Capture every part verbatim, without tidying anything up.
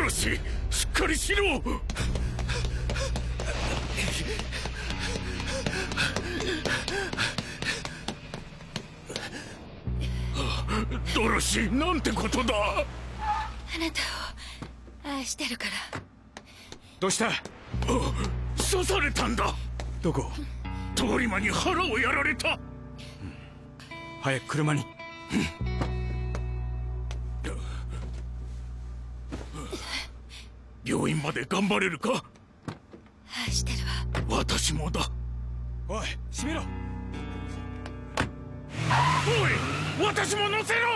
ロシ、しっかりしろ。ドロシー、なんてことだ。 あなたを愛してるから。 どうした？ 刺されたんだ。 どこ？ 通り魔に腹をやられた。 早く車に。 病院まで頑張れるか？ 愛してるわ。 私もだ。 おい、閉めろ。 おい、私も乗せろ。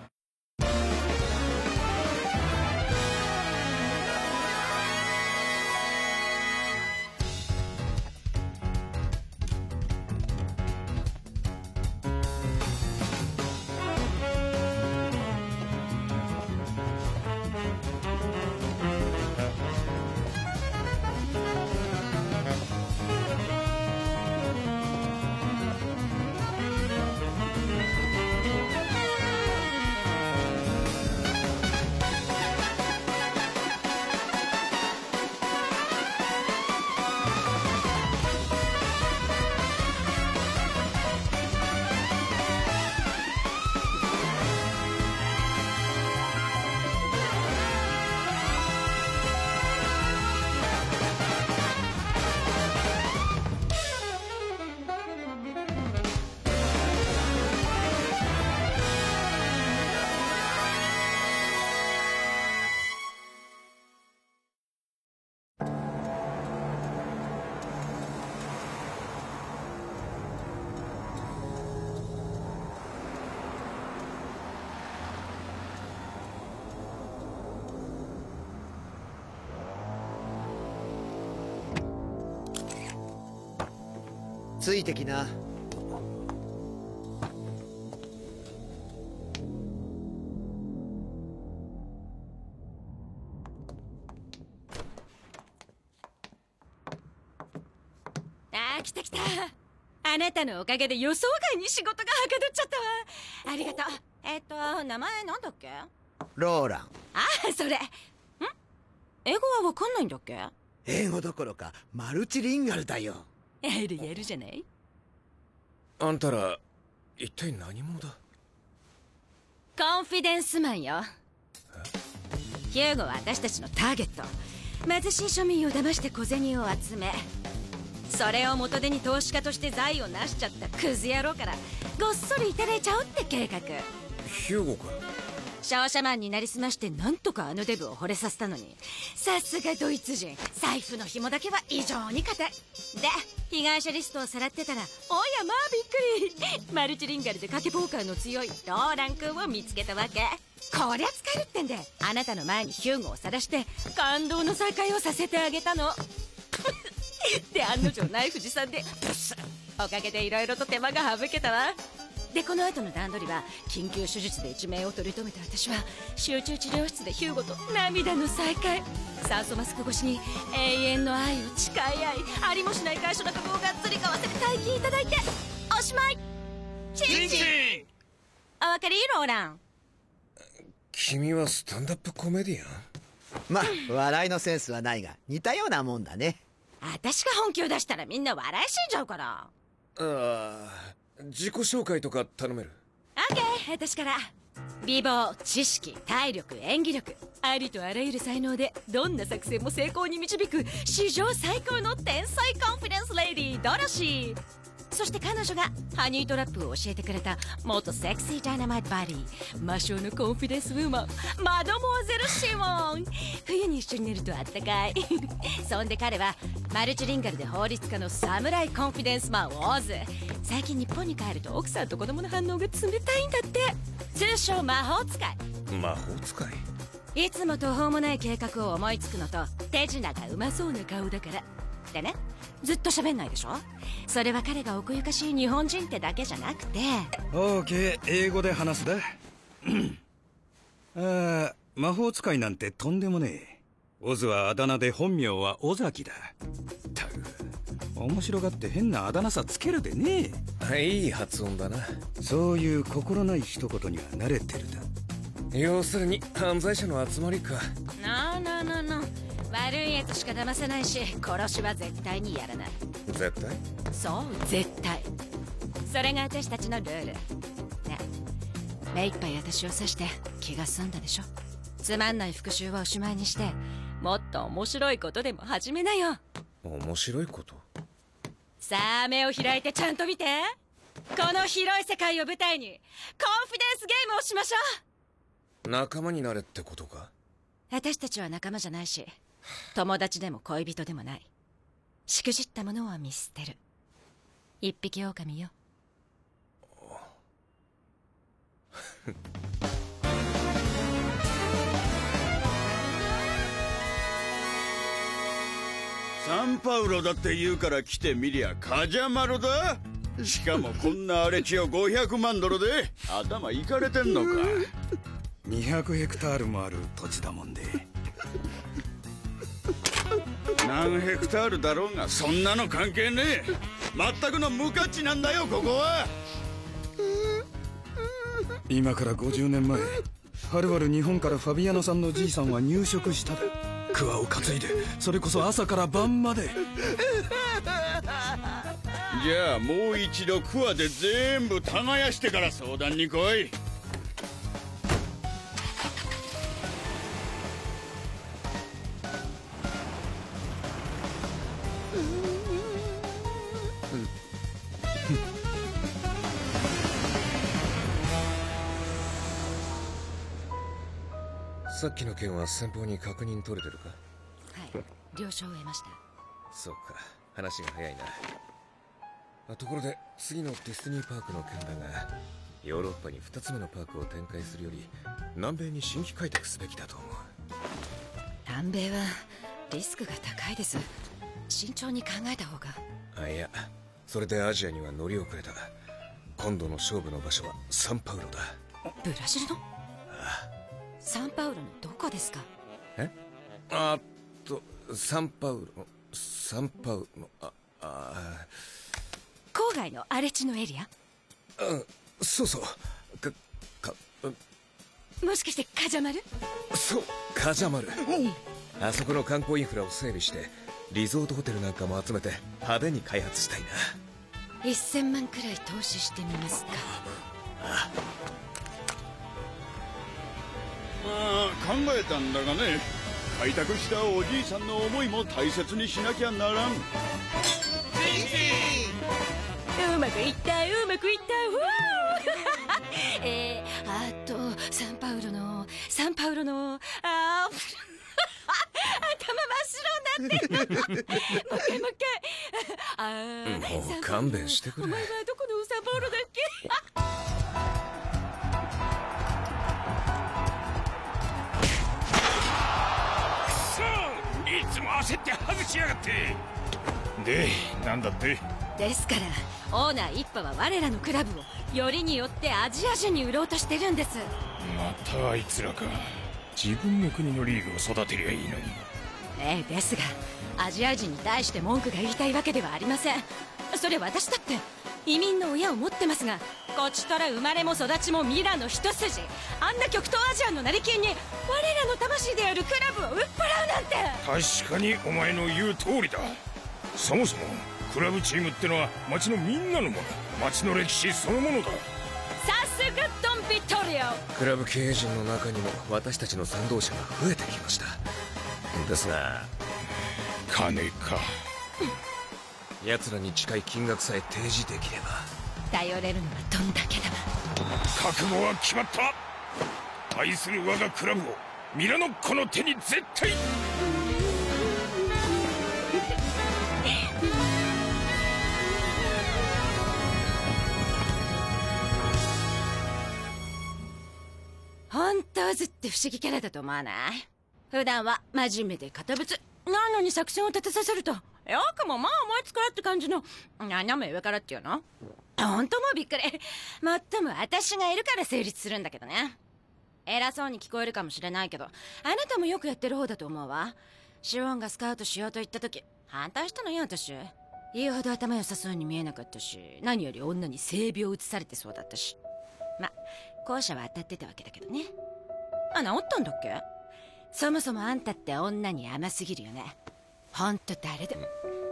ついてきな。 あー、来た来た。あなたのおかげで予想外に仕事がはかどっちゃったわ。ありがとう。えっと名前なんだっけ？ ローラン。 ああ、それ。ん？英語はわかんないんだっけ？ 英語どころかマルチリンガルだよ。 やるやるじゃない。 あんたら一体何者だ？ コンフィデンスマンよ。ヒューゴは私たちのターゲット。貧しい庶民を騙して小銭を集め、それを元手に投資家として財を成しちゃったクズ野郎からごっそりいただいちゃおうって計画。 ヒューゴか。 商社マンになりすましてなんとかあのデブを惚れさせたのに、さすがドイツ人、財布の紐だけは異常に硬い。で被害者リストをさらってたら、おやまあびっくり、マルチリンガルで賭けポーカーの強いローラン君を見つけたわけ。こりゃ使えるってんで、あなたの前にヒューゴを晒して感動の再会をさせてあげたの。で案の定ナイフ持参でブスッ。おかげでいろいろと手間が省けたわ。でこの後の段取りは、緊急手術で一命を取り留めた私は集中治療室でヒューゴと涙の再会。酸素マスク越しに永遠の愛を誓い合い、ありもしない会社の株をがっつり買わせて大金いただいておしまい。チンチン。お分かりローラン。 君はスタンダップコメディアン？ まあ笑いのセンスはないが似たようなもんだね。 私が本気を出したらみんな笑い死んじゃうから。 ああ、自己紹介とか頼める？ オッケー、私から。美貌、知識、体力、演技力、ありとあらゆる才能でどんな作戦も成功に導く史上最高の天才コンフィデンスレディードロシー。そして彼女がハニートラップを教えてくれた元セクシーダイナマイトバディ、魔性のコンフィデンスウーマンマドモアゼルシモン。冬に一緒に寝るとあったかい。そんで彼はマルチリンガルで法律家のサムライコンフィデンスマンオーズ。最近日本に帰ると奥さんと子供の反応が冷たいんだって。通称魔法使い。 魔法使い？ いつも途方もない計画を思いつくのと手品がうまそうな顔だから。でね、ずっと喋んないでしょ。それは彼が奥ゆかしい日本人ってだけじゃなくて。 オーケー、英語で話すだ。ああ、魔法使いなんてとんでもねえ。オズはあだ名で本名は尾崎だ。たく面白がって変なあだ名さつけるでねえ。 いい発音だな。 そういう心ない一言には慣れてるだ。 要するに犯罪者の集まりか。 なあなあなあなあ、悪いやつしか騙せないし、殺しは絶対にやらない。 絶対？ そう絶対。それが私たちのルールね。目いっぱい私を刺して気が済んだでしょ。つまんない復讐はおしまいにして、もっと面白いことでも始めなよ。 面白いこと？ さあ目を開いてちゃんと見て。この広い世界を舞台にコンフィデンスゲームをしましょう。仲間になれってことか？ 私たちは仲間じゃないし、友達でも恋人でもない。しくじったものは見捨てる。一匹狼よ。 サンパウロだって言うから来てみりゃカジャマルだ。しかもこんな荒れ地をごひゃくまんドルで頭いかれてんのか。 にひゃくヘクタールもある土地だもんで。 何ヘクタールだろうがそんなの関係ねえ。全くの無価値なんだよここは。 今からごじゅうねんまえ、はるばる日本からファビアノさんのじいさんは入植しただ。クワを担いで、それこそ朝から晩まで。 じゃあもう一度クワで全部耕してから相談に来い。 さっきの件は先方に確認取れてるか？ はい、了承を得ました。 そうか、話が早いな。あ、ところで次のディスティニーパークの件だが、ヨーロッパにふたつめのパークを展開するより南米に新規開拓すべきだと思う。 南米はリスクが高いです。慎重に考えた方が。 あ、いや、それでアジアには乗り遅れた。今度の勝負の場所はサンパウロだ。 ブラジルの？サンパウロのどこですか？ え？あっと、サンパウロ、サンパウロ、あ、あ郊外の荒れ地のエリア？ うん、そうそう。か、か、 もしかしてカジャマル？ そう、カジャマル。あそこの観光インフラを整備して、リゾートホテルなんかも集めて派手に開発したいな。 せんまんくらい投資してみますか？ ああ。 まあ考えたんだがね、開拓したおじいさんの思いも大切にしなきゃならん。 うまくいったうまくいったふえー、あとサンパウロのサンパウロのあー頭真っ白になってるもう一回もう一回あーもう勘弁してくれ。 お前はどこのサンパウロだっけ？ いつも焦って外しやがって。で、なんだって？ ですからオーナー一派は我らのクラブをよりによってアジア人に売ろうとしてるんです。 またあいつらか。自分の国のリーグを育てりゃいいのに。 ええ、ですがアジア人に対して文句が言いたいわけではありません。それ私だって移民の親を持ってますが、こちとら生まれも育ちもミラの一筋、あんな極東アジアの成金に我らの魂であるクラブを売っ払うなんて。 確かにお前の言う通りだ。そもそもクラブチームってのは町のみんなのもの、町の歴史そのものだ。 さすがドン・ビトリオ。 クラブ経営陣の中にも私たちの賛同者が増えてきました。ですが金か。 奴らに近い金額さえ提示できれば。 頼れるのはどんだけだ。 覚悟は決まった。愛する我がクラブをミラノっ子の手に絶対。 本当ずって不思議キャラだと思わない？普段は真面目で堅物なのに、作戦を立てさせるとよくもまあ思いつくらって感じの斜め上からっていうの。本当もうびっくり。もっとも私がいるから成立するんだけどね。偉そうに聞こえるかもしれないけど、あなたもよくやってる方だと思うわ。シオンがスカウトしようと言った時反対したのよ私。言うほど頭良さそうに見えなかったし、何より女に性病移されてそうだったし。ま、後者は当たってたわけだけどね。 あ、治ったんだっけ？そもそもあんたって女に甘すぎるよね。ほんと誰でも。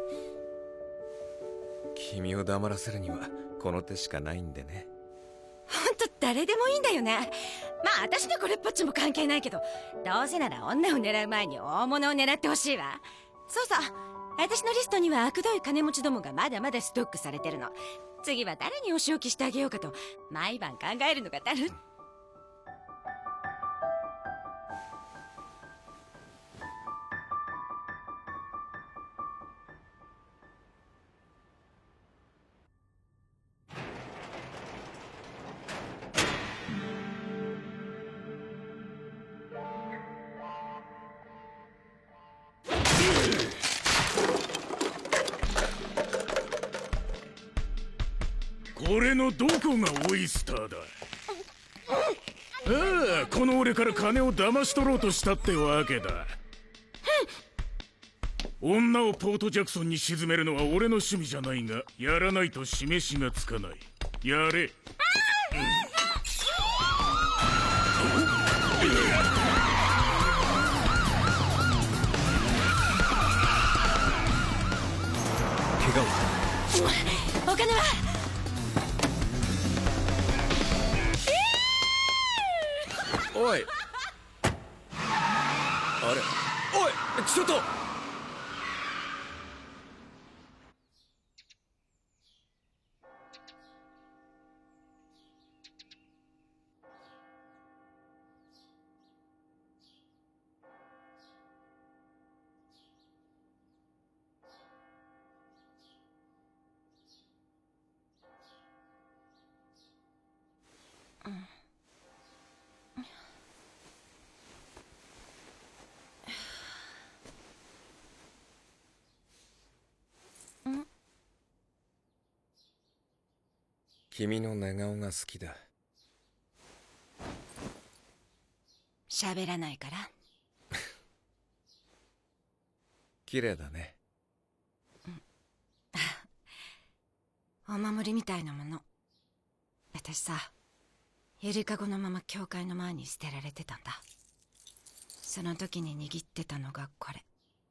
君を黙らせるにはこの手しかないんでね。 ほんと誰でもいいんだよね。まあ私にこれっぽっちも関係ないけど、どうせなら女を狙う前に大物を狙ってほしいわ。そうそう、私のリストには悪どい金持ちどもがまだまだストックされてるの。次は誰にお仕置きしてあげようかと毎晩考えるのがだる。 これのどこがオイスターだ。ああ、この俺から金を騙し取ろうとしたってわけだ。女をポートジャクソンに沈めるのは俺の趣味じゃないが、やらないと示しがつかない。やれ。 怪我は？ お金は？ おい、あれ、おい、ちょっと。君の寝顔が好きだ。 喋らないから。 綺麗だね。 お守りみたいなもの。私さ、ゆりかごのまま教会の前に捨てられてたんだ。その時に握ってたのがこれ。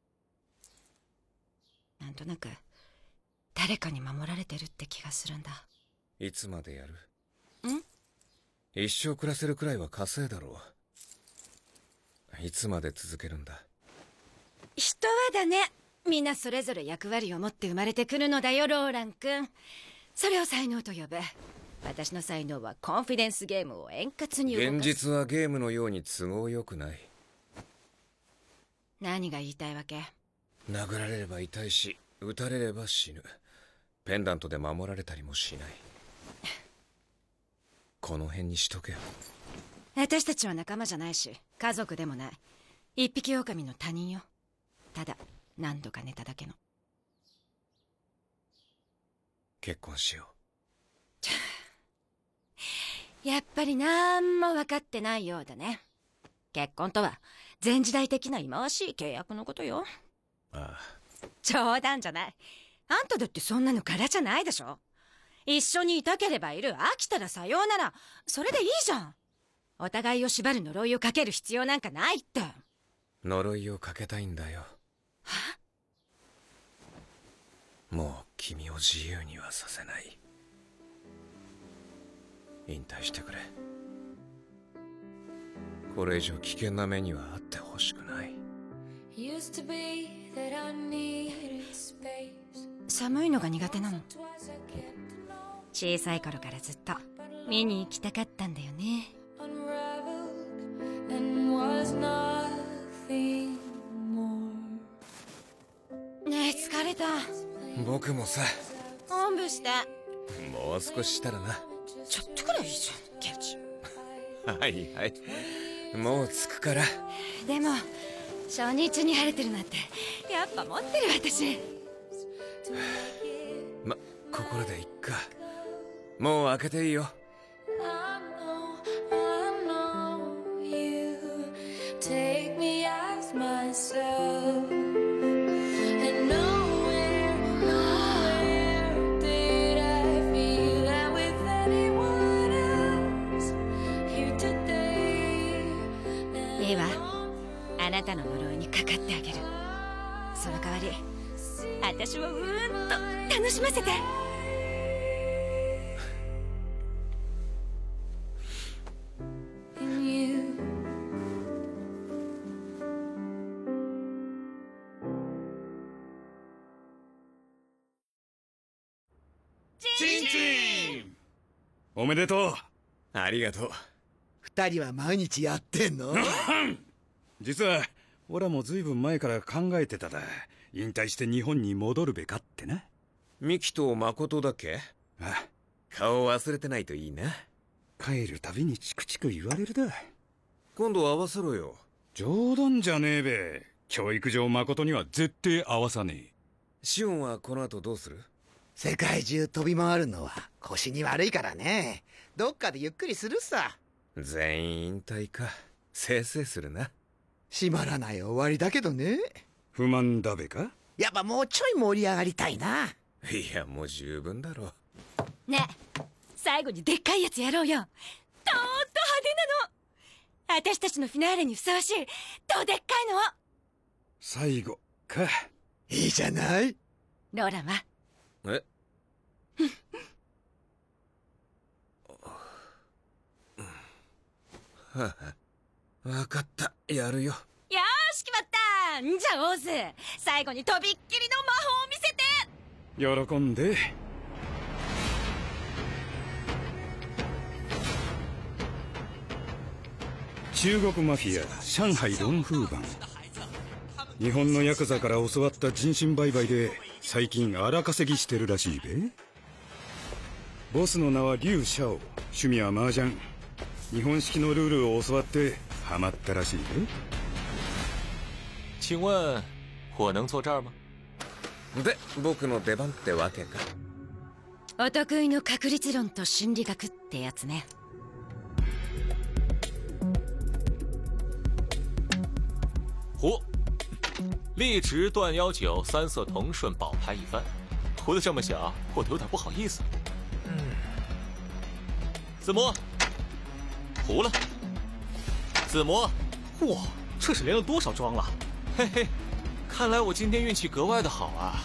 なんとなく誰かに守られてるって気がするんだ。 いつまでやる？ ん？ 一生暮らせるくらいは稼いだろう。いつまで続けるんだ？ 人はだね、みんなそれぞれ役割を持って生まれてくるのだよ、ローラン君。それを才能と呼ぶ。私の才能はコンフィデンスゲームを円滑に動かす。 現実はゲームのように都合よくない。 何が言いたいわけ？ 殴られれば痛いし、撃たれれば死ぬ。ペンダントで守られたりもしない。この辺にしとけよ。 私たちは仲間じゃないし家族でもない。一匹狼の他人よ。ただ何度か寝ただけの。 結婚しよう。やっぱりなんも分かってないようだね。結婚とは前時代的な忌まわしい契約のことよ。 ああ、 冗談じゃない。あんただってそんなの柄じゃないでしょ。一緒にいたければいる、飽きたらさようなら、それでいいじゃん。お互いを縛る呪いをかける必要なんかないって。 呪いをかけたいんだよ。 は？ もう君を自由にはさせない。引退してくれ。これ以上危険な目にはあってほしくない。 寒いのが苦手なの。小さい頃からずっと見に行きたかったんだよね。ねえ、疲れた。 僕もさ。 おんぶして。 もう少ししたらな。 ちょっとくらいいいじゃん、ケチ。 はいはい、もう着くから。 でも初日に晴れてるなんてやっぱ持ってる私。 ま、ここらでいっか。もう開けていいよ。 あなたの呪いにかかってあげる。その代わり私をうーんと楽しませて。 チンチン。 おめでとう。 ありがとう。 二人は毎日やってんの？ 実は俺もずいぶん前から考えてただ。引退して日本に戻るべかってな。 ミキと誠だっけ？ あ、 顔忘れてないといいな。 帰るたびにチクチク言われるだ。 今度合わせろよ。 冗談じゃねえべ。教育上誠には絶対合わさねえ。 シオンはこの後どうする？ 世界中飛び回るのは腰に悪いからね。どっかでゆっくりするさ。 全員引退か。せいせいするな。 閉まらない終わりだけどね。 不満だべか？ やっぱもうちょい盛り上がりたいな。 いや、もう十分だろ。 ねえ、最後にでっかいやつやろうよ。とーっと派手なの。私たちのフィナーレにふさわしいどでっかいの。 最後か。 いいじゃない。 ローランは？ えはあ、分かった、やるよ。 よーし決まった。んじゃあオズ、最後にとびっきりの魔法を見せて。 喜んで。中国マフィア上海ロンフーバン。日本のヤクザから教わった人身売買で最近荒稼ぎしてるらしいべ。ボスの名は劉シャオ。趣味は麻雀。日本式のルールを教わってハマったらしいべ。 请问我能坐这儿吗？ で、僕の出番ってわけか。 お得意の確率論と心理学ってやつね。 胡，立直断幺九，三色同顺，宝牌一番。胡的这么小，我都有点不好意思。嗯，子模，胡了。子模，哇，这是连了多少庄了？嘿嘿，看来我今天运气格外的好啊。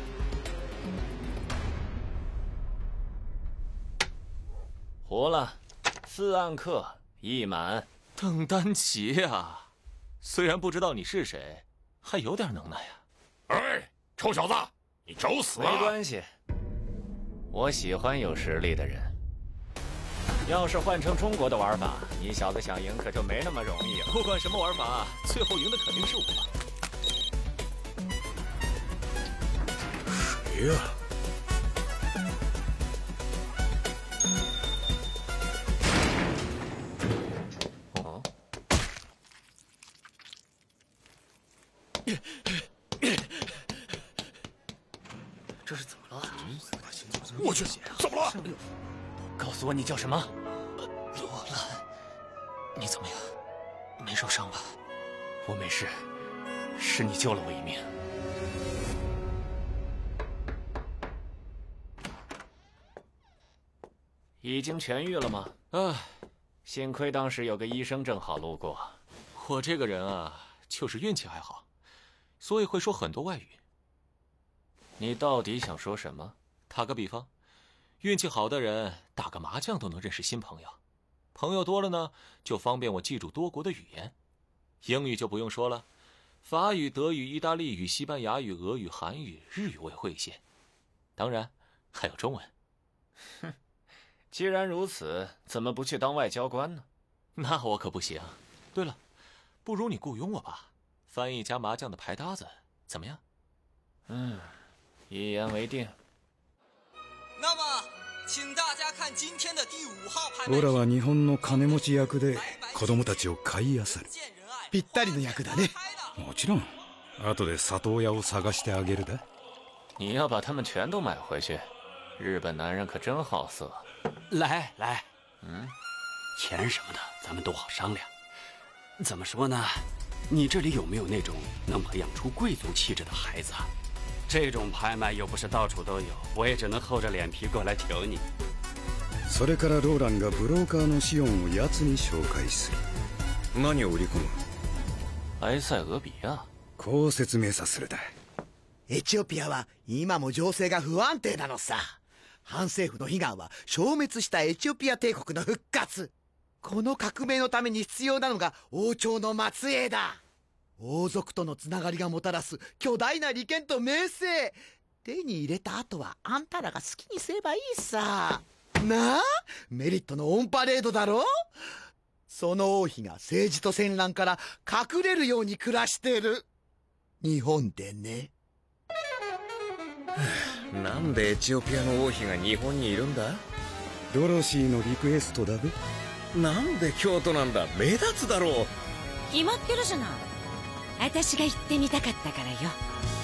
胡了，四暗克一满。 邓丹奇啊，虽然不知道你是谁，还有点能耐呀。 哎，臭小子，你找死啊！ 没关系，我喜欢有实力的人。要是换成中国的玩法，你小子想赢可就没那么容易了。 不管什么玩法，最后赢的肯定是我。 谁呀？ 哦，这是怎么了？ 我去，怎么了？ 告诉我你叫什么？罗兰，你怎么样？没受伤吧？我没事，是你救了我一命。已经痊愈了吗？ 啊， 幸亏当时有个医生正好路过。 我这个人啊，就是运气还好，所以会说很多外语。 你到底想说什么？ 打个比方，运气好的人打个麻将都能认识新朋友，朋友多了呢，就方便我记住多国的语言。英语就不用说了，法语、德语、意大利语、西班牙语、俄语、韩语、日语我也会一些，当然还有中文。 哼，既然如此，怎么不去当外交官呢？ 那我可不行。对了，不如你雇佣我吧，翻译一家麻将的牌搭子，怎么样？ 嗯，一言为定。 那么，请大家看今天的第五号拍卖。 俺は日本の金持ち役で子供たちを買い漁る。 ぴったりの役だね。 もちろん。後で里親を探してあげるだ。 你要把他们全都买回去？日本男人可真好色。 来来，嗯，钱什么的咱们都好商量。怎么说呢？你这里有没有那种能培养出贵族气质的孩子啊？这种拍卖又不是到处都有，我也只能厚着脸皮过来求你。 それからローランがブローカーのシオンを奴に紹介する。 何を売り込む？ 埃塞俄比亚。 こう説明させるだ。 エチオピアは今も情勢が不安定なのさ。反政府の悲願は消滅したエチオピア帝国の復活。この革命のために必要なのが王朝の末裔だ。王族とのつながりがもたらす巨大な利権と名声、手に入れた後はあんたらが好きにすればいいさ。なあ、メリットのオンパレードだろ。その王妃が政治と戦乱から隠れるように暮らしてる日本でね。 なんでエチオピアの王妃が日本にいるんだ？ ドロシーのリクエストだべ。 なんで京都なんだ？目立つだろう。 決まってるじゃない。私が行ってみたかったからよ。